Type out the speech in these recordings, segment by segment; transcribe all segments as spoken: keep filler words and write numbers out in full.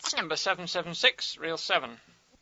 Number seven seven six, reel seven.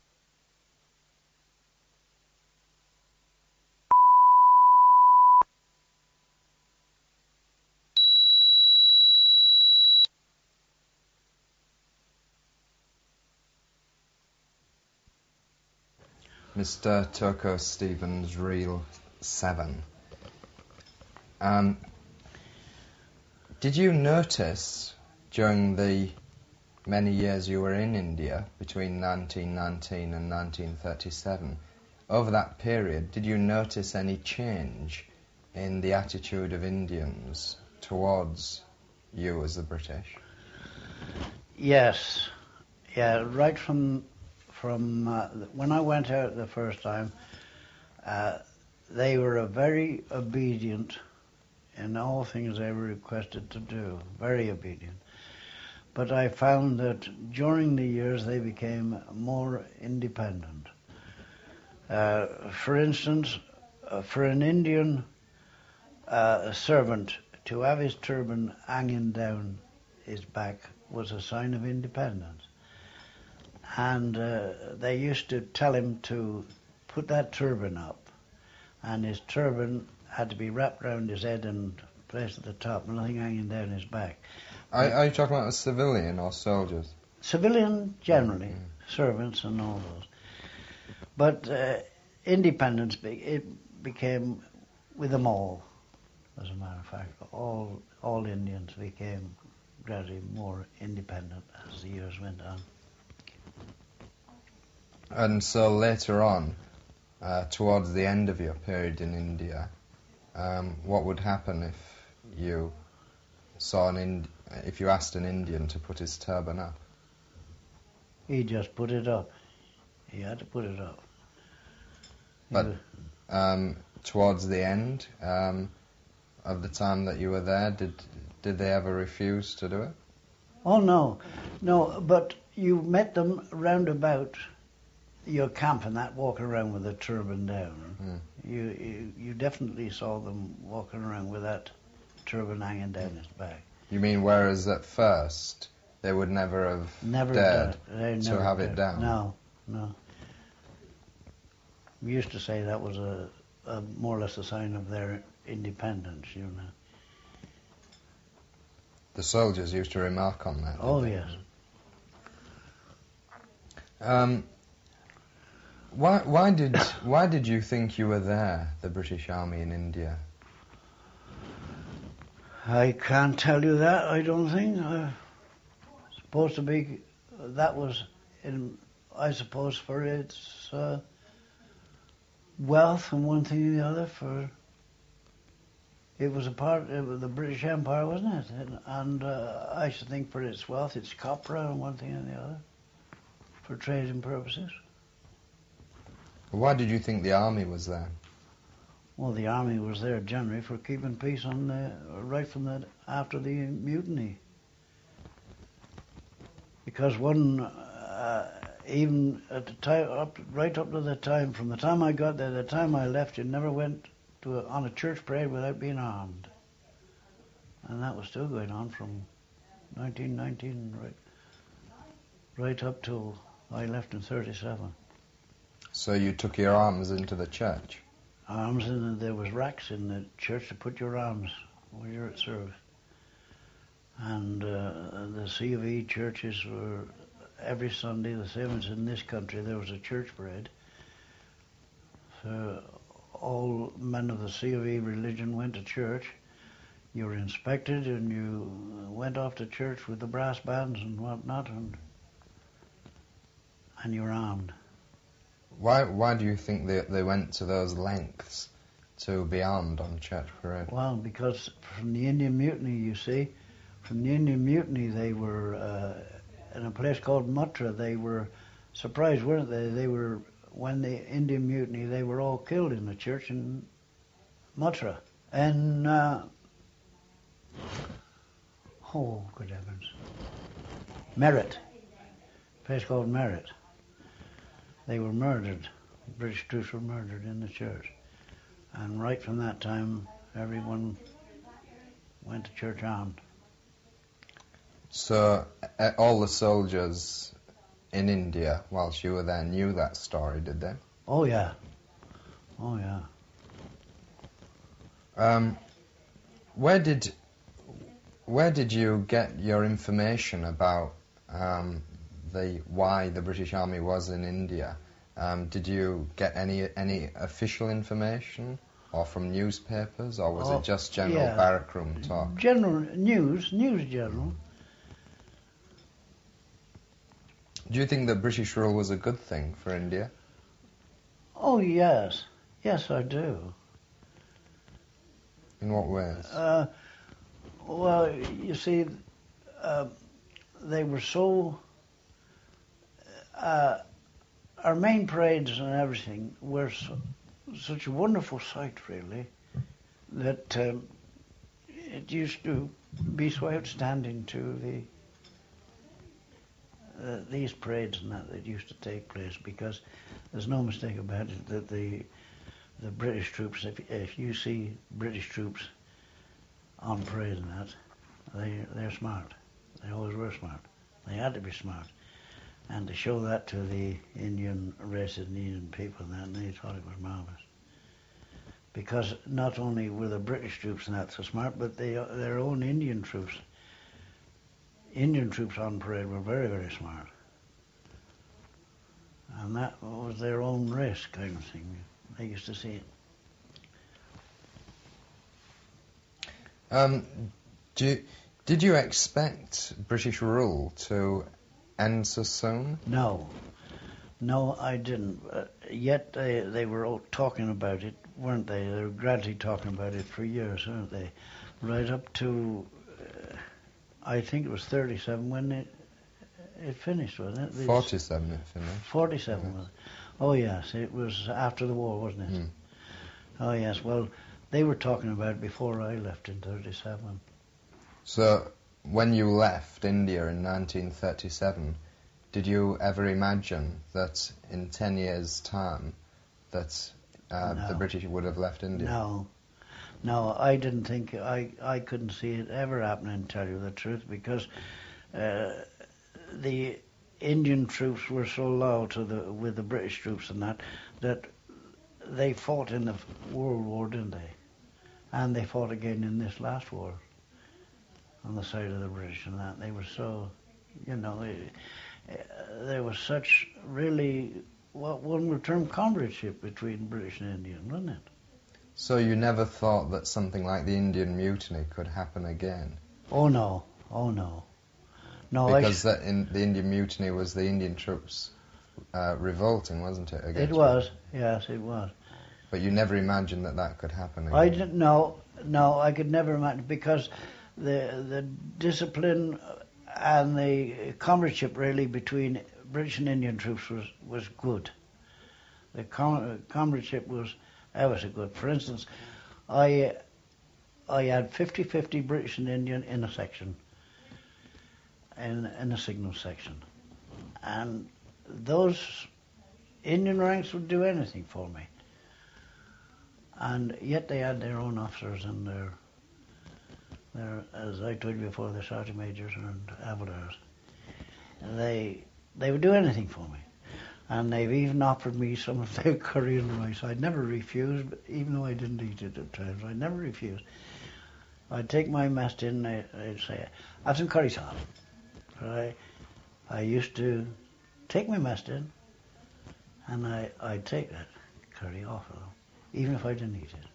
Mister Turco Stevens, reel seven. Um, did you notice during the many years you were in India, between nineteen nineteen and nineteen thirty-seven, over that period, did you notice any change in the attitude of Indians towards you as the British? Yes. Yeah, right from from uh, when I went out the first time, uh, they were a very obedient in all things they were requested to do, very obedient. But I found that during the years they became more independent. Uh, for instance, uh, for an Indian uh, servant to have his turban hanging down his back was a sign of independence. And uh, they used to tell him to put that turban up, and his turban had to be wrapped around his head and placed at the top, nothing hanging down his back. Are, are you talking about a civilian or soldiers? Civilian, generally, mm-hmm. servants and all those. But uh, independence, be- it became with them all, as a matter of fact. All, all Indians became gradually more independent as the years went on. And so later on, uh, towards the end of your period in India, um, what would happen if you saw an Ind- if you asked an Indian to put his turban up? He just put it up. He had to put it up. But um, towards the end um, of the time that you were there, did did they ever refuse to do it? Oh no, no. But you met them round about your camp and that, walking around with a turban down. Mm. You, you you definitely saw them walking around with that turban hanging down his back. You mean whereas at first they would never have Never dared da- they to never have dared. it down? No, no. We used to say that was a, a more or less a sign of their independence, you know. The soldiers used to remark on that. Oh they? yes. Um, why why did why did you think you were there, the British Army in India? I can't tell you that. I don't think. Uh, supposed to be. That was, in, I suppose, for its uh, wealth and one thing and the other. For it was a part of the British Empire, wasn't it? And, and uh, I should think for its wealth, its copra and one thing and the other, for trading purposes. Why did you think the army was there? Well, the army was there generally for keeping peace on the right from the after the mutiny. Because one, uh, even at the time, up right up to the time, from the time I got there, the time I left, you never went to a, on a church parade without being armed, and that was still going on from nineteen nineteen right, right up till I left in thirty-seven. So you took your arms into the church? Arms, and there was racks in the church to put your arms when you're at service. And uh, the C of E churches were every Sunday, the same as in this country, there was a church parade. So all men of the C of E religion went to church. You were inspected and you went off to church with the brass bands and whatnot, and and you were armed. Why why do you think they they went to those lengths to be armed on church parade? Well, because from the Indian Mutiny, you see, from the Indian Mutiny, they were uh, in a place called Mutra. They were surprised, weren't they? They were, when the Indian Mutiny, they were all killed in the church in Mutra. And, uh, oh, good heavens, Merit, a place called Merit. They were murdered. British troops were murdered in the church. And right from that time, everyone went to church armed. So uh, all the soldiers in India whilst you were there knew that story, did they? Oh yeah. Oh yeah. Um, where did where did you get your information about um, the why the British Army was in India? Um, did you get any any official information, or from newspapers, or was Oh, it just general yeah. barrack room talk? General news, news general. Do you think that British rule was a good thing for India? Oh yes, yes I do. In what ways? Uh, well, you see, uh, they were so. Uh, our main parades and everything were so, such a wonderful sight, really, that um, it used to be so outstanding to the uh, these parades and that that used to take place, because there's no mistake about it that the the British troops, if if you see British troops on parade and that, they they're smart. They always were smart. They had to be smart. And to show that to the Indian races and Indian people and that, and they thought it was marvellous. Because not only were the British troops and that so smart, but they, their own Indian troops, Indian troops on parade were very, very smart. And that was their own race kind of thing. They used to see it. Um, do you, did you expect British rule to end so soon? No. No, I didn't. Uh, yet they, they were all talking about it, weren't they? They were gradually talking about it for years, weren't they? Right up to, uh, I think it was thirty-seven when it it finished, wasn't it? These- forty-seven it finished. forty-seven, Yes. was it? Oh, yes, it was after the war, wasn't it? Mm. Oh, yes, well, they were talking about it before I left in thirty-seven. So, when you left India in nineteen thirty-seven, did you ever imagine that in ten years' time that uh, No. the British would have left India? No. No, I didn't think, I, I couldn't see it ever happening, to tell you the truth, because uh, the Indian troops were so loyal to the, with the British troops and that, that they fought in the World War, didn't they? And they fought again in this last war on the side of the British and that. They were so, you know, uh, there was such really, what one would term comradeship between British and Indian, wasn't it? So you never thought that something like the Indian Mutiny could happen again? Oh no, oh no. No, Because I, that in, the Indian Mutiny was the Indian troops uh, revolting, wasn't it? Against it was, yes, it was. But you never imagined that that could happen again? I didn't know, no, I could never imagine, because the the discipline and the comradeship really between British and Indian troops was, was good. The com- comradeship was ever so good. For instance, I I had fifty-fifty British and Indian in a section, in, in a signal section. And those Indian ranks would do anything for me. And yet they had their own officers and their, their as I told you before, their sergeant majors and havildars. And they they would do anything for me. And they've even offered me some of their curry and rice. I'd never refused, but even though I didn't eat it at times, I'd never refused. I'd take my mess in, and I'd say, have some curry sauce. I, I used to take my mess in, and I, I'd take that curry off of them, even if I didn't eat it.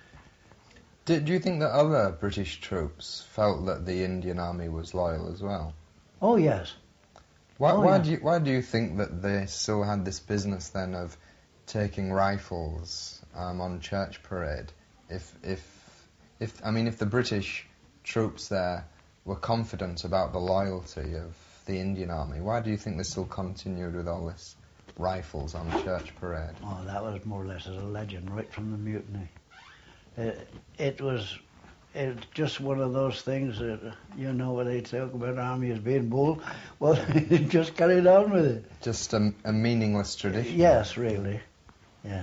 Did, do you think that other British troops felt that the Indian Army was loyal as well? Oh, yes. Why, Oh, why, yeah. do you, why do you think that they still had this business then of taking rifles um, on church parade? If, if, if, I mean, if the British troops there were confident about the loyalty of the Indian Army, why do you think they still continued with all this rifles on church parade? Oh, that was more or less as a legend, right from the mutiny. It, it was it's just one of those things that, you know, what they talk about army as being bold. Well, just carried on with it. Just a, a meaningless tradition. Yes, really. Yeah.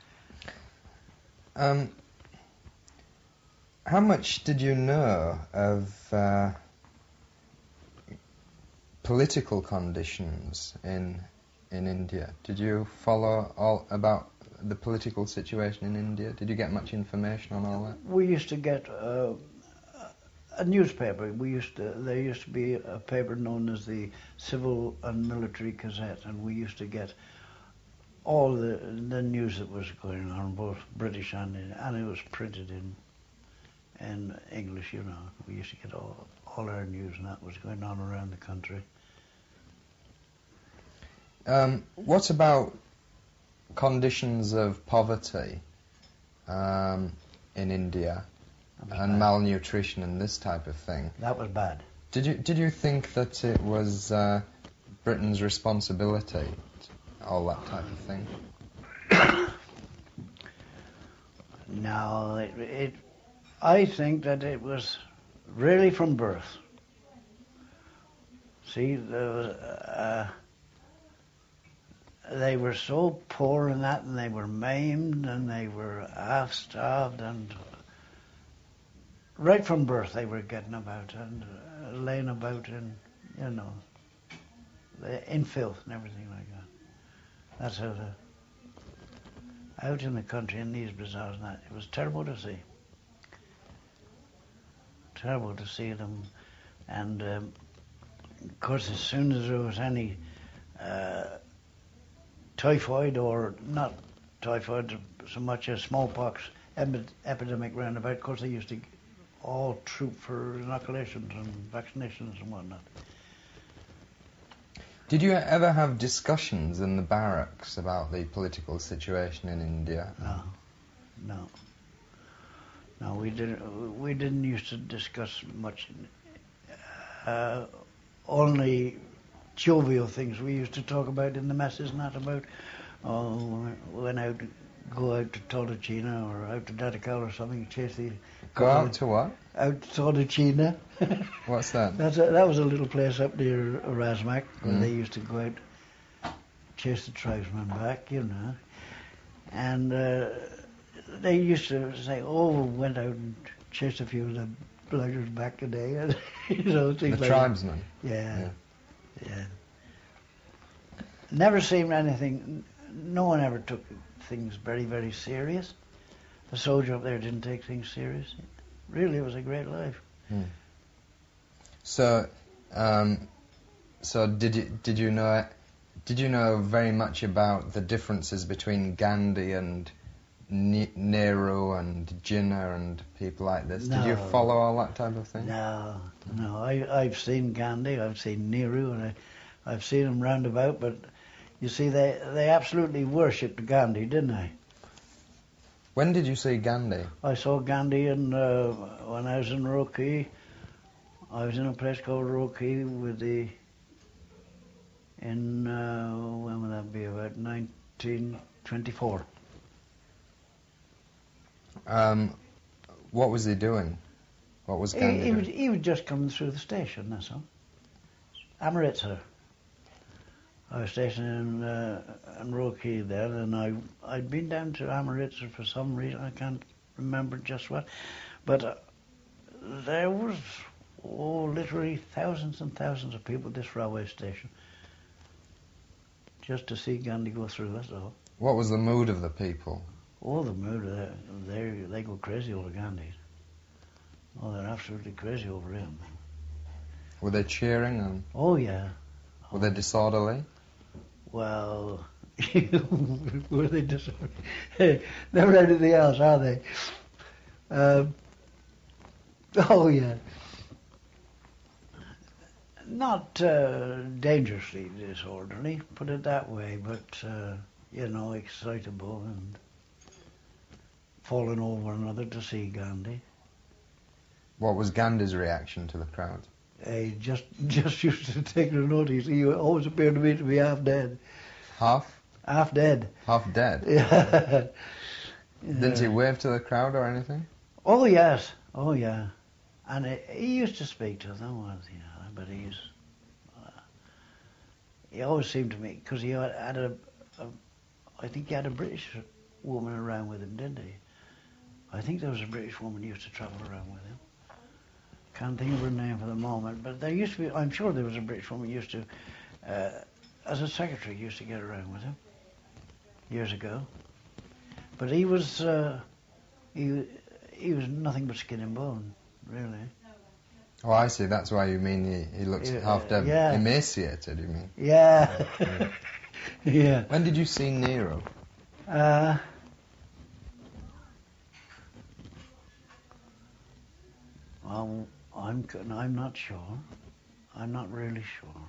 Um, how much did you know of uh, political conditions in in India? Did you follow all about the political situation in India? Did you get much information on all that? We used to get uh, a newspaper. We used to. There used to be a paper known as the Civil and Military Gazette, and we used to get all the the news that was going on, both British and in, and it was printed in in English. You know, we used to get all all our news, and that was going on around the country. Um, what about conditions of poverty um, in India and bad. malnutrition and this type of thing? That was bad. Did you did you think that it was uh, Britain's responsibility, all that type of thing? No, it, it. I think that it was really from birth. See, there was, uh, they were so poor in that, and they were maimed, and they were half-starved, and right from birth they were getting about and uh, laying about in, you know, in filth and everything like that. That's how the, out in the country in these bazaars and that, it was terrible to see. Terrible to see them, and um, of course as soon as there was any uh, typhoid, or not typhoid so much as smallpox epi- epidemic round about, of course they used to all troop for inoculations and vaccinations and whatnot. Did you ever have discussions in the barracks about the political situation in India? No, no. No, we didn't. We didn't used to discuss much. Uh, only jovial things we used to talk about in the messes, not about oh, went out, go out to Tolachina or out to Dadakal or something, chase the. Go out to what? Out to Tolachina. What's that? That's a, that was a little place up near Erasmac where Mm. they used to go out, chase the tribesmen back, you know, and. Uh, They used to say, "Oh, we went out and chased a few of the blighters back today." You know, The things like tribesmen? that. Yeah, Yeah. yeah. Never seemed anything. No one ever took things very, very serious. The soldier up there didn't take things serious. Really, it was a great life. Hmm. So, um, so did you did you know did you know very much about the differences between Gandhi and Ne- Nehru and Jinnah and people like this? Did you No. follow all that type of thing? No, no. I, I've seen Gandhi, I've seen Nehru, and I, I've seen them round about, but you see, they, they absolutely worshipped Gandhi, didn't they? When did you see Gandhi? I saw Gandhi in, uh, when I was in Roorkee. I was in a place called Roorkee with the, in, uh, when would that be, about nineteen twenty-four. Um, what was he doing? What was He, Gandhi he, was, doing? he was just coming through the station, that's all. Amritsar. I was stationed in, uh, in Roorkee there, and I, I'd been down to Amritsar for some reason, I can't remember just what, but uh, there was, oh, literally thousands and thousands of people at this railway station, just to see Gandhi go through, that's all. What was the mood of the people? Oh, the mood, they, they, they go crazy over Gandhi. Oh, they're absolutely crazy over him. Were they cheering and Oh, yeah. were they disorderly? Well, were they just... Never anything else, are they? Um, oh, yeah. Not uh, dangerously disorderly, put it that way, but, uh, you know, excitable and falling over another to see Gandhi. What was Gandhi's reaction to the crowd? He just just used to take no notice. He always appeared to me to be half dead. Half? Half dead. Half dead? Yeah. Didn't he Yeah. wave to the crowd or anything? Oh, yes. Oh, yeah. And he, he used to speak to them, was, you know, but he's... Uh, he always seemed to me, because he had, had a, a... I think he had a British woman around with him, didn't he? I think there was a British woman who used to travel around with him. can't think of her name for the moment, but there used to be, I'm sure there was a British woman who used to, uh, as a secretary, used to get around with him years ago. But he was, uh, he, he was nothing but skin and bone, really. Oh, I see. That's why you mean he, he looks Yeah, half dead, yeah. emaciated, you mean? Yeah. Yeah. Yeah. When did you see Nero? Uh, well, I'm, c- I'm not sure. I'm not really sure.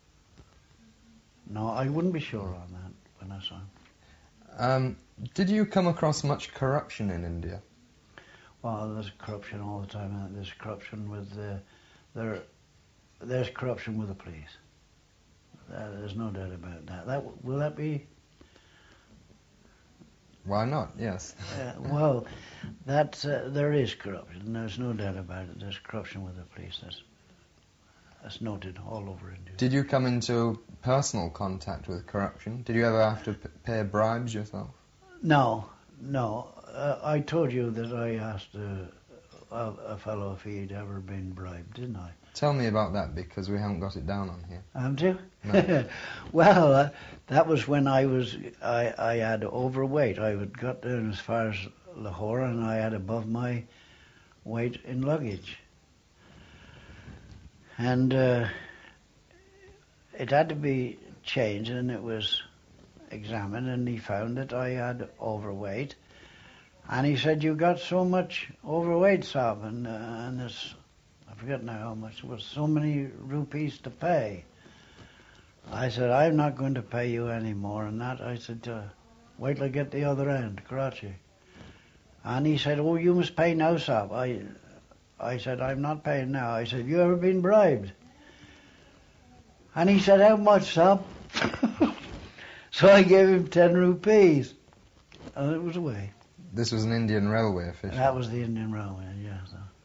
No, I wouldn't be sure on that when I saw him. Um, did you come across much corruption in India? Well, there's corruption all the time. uh, There's corruption with the, there, there's corruption with the police. Uh, there's no doubt about that. That will that be? Why not? Yes. Uh, well, that uh, there is corruption. There's no doubt about it. There's corruption with the police. That's that's noted all over India. Did you come into personal contact with corruption? Did you ever have to p- pay bribes yourself? No, no. Uh, I told you that I asked a, a, a fellow if he'd ever been bribed, didn't I? Tell me about that, because we haven't got it down on here. Haven't you? No. Well, uh, that was when I was, I, I had overweight. I had got down as far as Lahore, and I had above my weight in luggage. And uh, it had to be changed, and it was examined, and he found that I had overweight. And he said, "You got so much overweight, Sab, and, uh, and this, I forget now how much, it was so many rupees to pay." I said, "I'm not going to pay you any more than that." I said, uh, "Wait till I get the other end, Karachi." And he said, "Oh, you must pay now, Sab." I, I said, "I'm not paying now." I said, "Have you ever been bribed?" And he said, "How much, Sab?" So I gave him ten rupees, and it was away. This was an Indian railway official. That was the Indian Railway, yeah.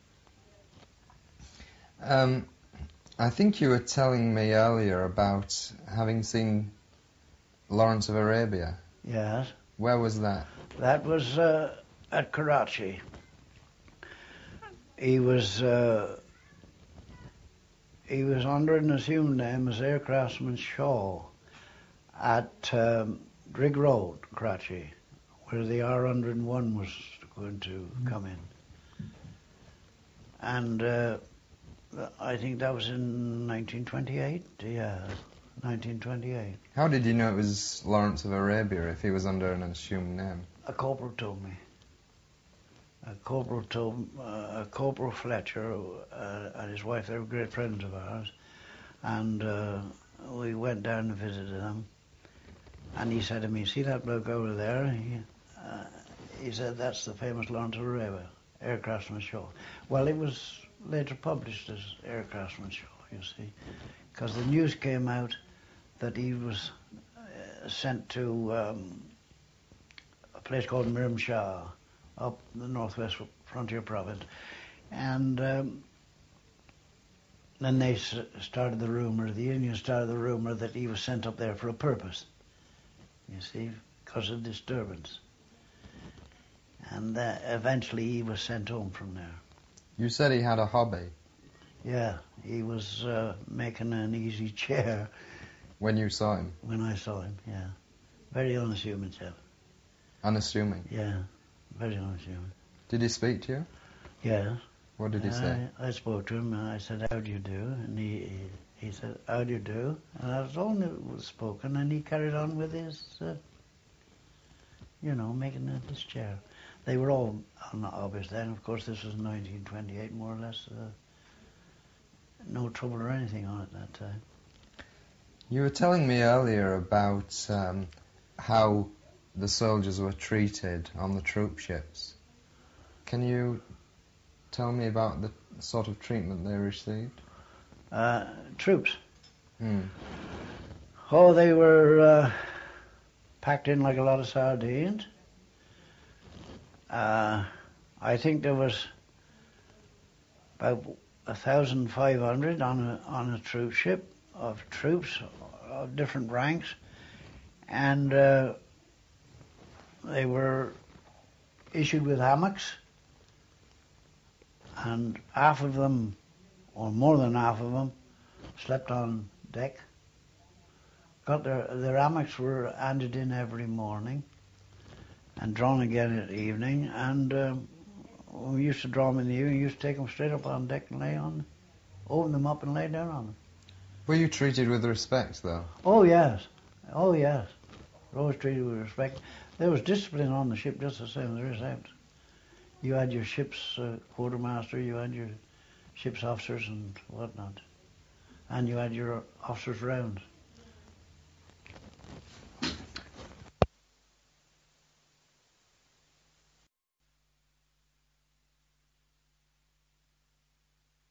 So. Um, I think you were telling me earlier about having seen Lawrence of Arabia. Yes. Where was that? That was uh, at Karachi. He was uh, he was under an assumed name as Air Craftsman Shaw at um, Drigg Road, Karachi, where the R one hundred one was going to come in. And uh, I think that was in nineteen twenty-eight. Yeah, nineteen twenty-eight. How did you know it was Lawrence of Arabia if he was under an assumed name? A corporal told me. A corporal told uh, a Corporal Fletcher uh, and his wife. They were great friends of ours, and uh, we went down and visited them. And he said to me, "See that bloke over there?" He, uh, he said, "That's the famous Lawrence of Arabia, Air Craftsman Shaw." Well, it was later published as Air Craftsman Shaw, you see, because the news came out that he was uh, sent to um, a place called Miram Shah, up the northwest frontier province, and um, then they s- started the rumor, the Indians started the rumor that he was sent up there for a purpose, you see, because of disturbance. And uh, eventually he was sent home from there. You said he had a hobby. Yeah, he was uh, making an easy chair. When you saw him? When I saw him, yeah. Very unassuming chap. Unassuming? Yeah, very unassuming. Did he speak to you? Yeah. What did he say? I, I spoke to him and I said, "How do you do?" And he, he, he said, "How do you do?" And that was all that was spoken, and he carried on with his, uh, you know, making uh, this chair. They were all on the hobbies then. Of course, this was nineteen twenty-eight, more or less. Uh, no trouble or anything on it that time. You were telling me earlier about um, how the soldiers were treated on the troop ships. Can you tell me about the sort of treatment they received? Uh, troops. Hmm. Oh, they were uh, packed in like a lot of sardines. Uh, I think there was about a thousand five hundred on a on a troop ship of troops of different ranks, and uh, they were issued with hammocks, and half of them or more than half of them, slept on deck. Got their their hammocks were handed in every morning, and drawn again at evening. And um, we used to draw them in the evening. We used to take them straight up on deck and lay on them, open them up and lay down on them. Were you treated with respect, though? Oh yes, oh yes. Always treated with respect. There was discipline on the ship just the same as there is out. You had your ship's uh, quartermaster, you had your ship's officers and whatnot, and you had your officers' rounds.